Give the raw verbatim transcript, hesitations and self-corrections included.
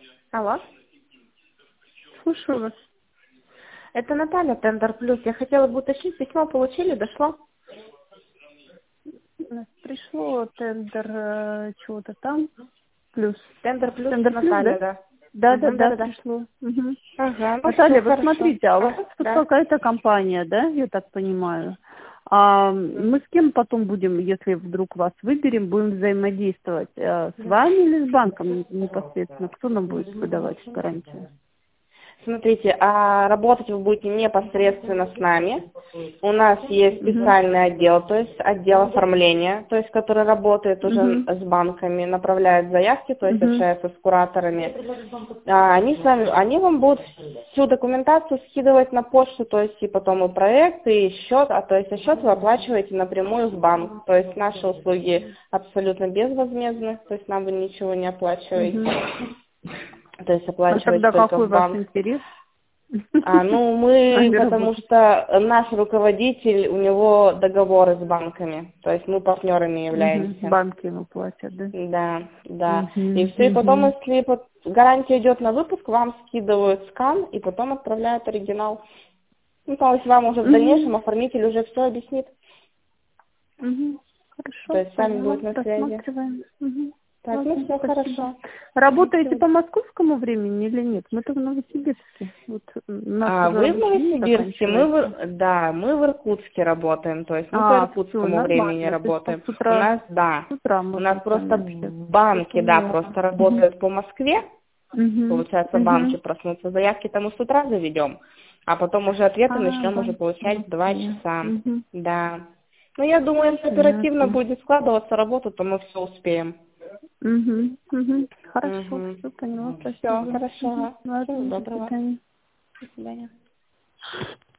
Алло, Слушаю вас. это Наталья, Тендер Плюс. Я хотела бы уточнить, письмо получили, дошло? У нас пришло тендер э, чего-то там. Плюс. Тендер Плюс, Тендер плюс, Наталья, да? да. Да, да, Угу, да, да, да, да. пришло. Мгм. Ага, ну все Наталья, вот хорошо. смотрите, а у А, вас тут да. какая-то компания, да, я так понимаю. А мы с кем потом будем, если вдруг вас выберем, будем взаимодействовать? Э, С вами или с банком непосредственно? Кто нам будет выдавать гарантию? Смотрите, а работать вы будете непосредственно с нами. У нас есть Угу. специальный отдел, то есть отдел оформления, то есть который работает уже Угу. с банками, направляет заявки, то есть Угу. общается с кураторами. А, Они с вами, они вам будут всю документацию скидывать на почту, то есть и потом и проект, и счет, а то есть а счет вы оплачиваете напрямую в банк. То есть наши услуги абсолютно безвозмездны, то есть нам вы ничего не оплачиваете. Угу. То есть А оплачиваете тогда только какой в ваш банк. интерес? А, ну, С мы, нами потому работать. что наш руководитель, у него договоры с банками, то есть мы партнерами Угу. являемся. Банки ему платят, да? Да, да. И Угу. все, и потом, Угу. если вот гарантия идет на выпуск, вам скидывают скан, и потом отправляют оригинал. Ну, то есть вам уже в Угу. дальнейшем оформитель уже все объяснит. Угу. То Хорошо, есть с вами поняла. будет на связи. Рассматриваем. Угу. Так, ну Ладно, все спасибо. хорошо. Ага, Работаете всего. по московскому времени или нет? Мы-то в Новосибирске. Вот у нас А уже вы в рабочий день Новосибирске, мы в, заканчивается. Ир- да, мы в Иркутске работаем, то есть мы по А, все, иркутскому времени нормально. То есть работаем. с У утра, нас, да, с утра у нас можно с вами просто общаться. Я банки, да, поняла. просто Угу. работают по Москве, Угу. получается, банки Угу. проснутся, заявки там мы с утра заведем, а потом уже ответы А, начнем уже банки по получать в два Москве. часа, Угу. да. Ну, я думаю, если оперативно Понятно. будет складываться работа, то мы все успеем. Угу. Угу. Хорошо, Угу. все поняла, Все, спасибо. хорошо, Угу. ага. Всего Ладно, до доброго. свидания. До свидания.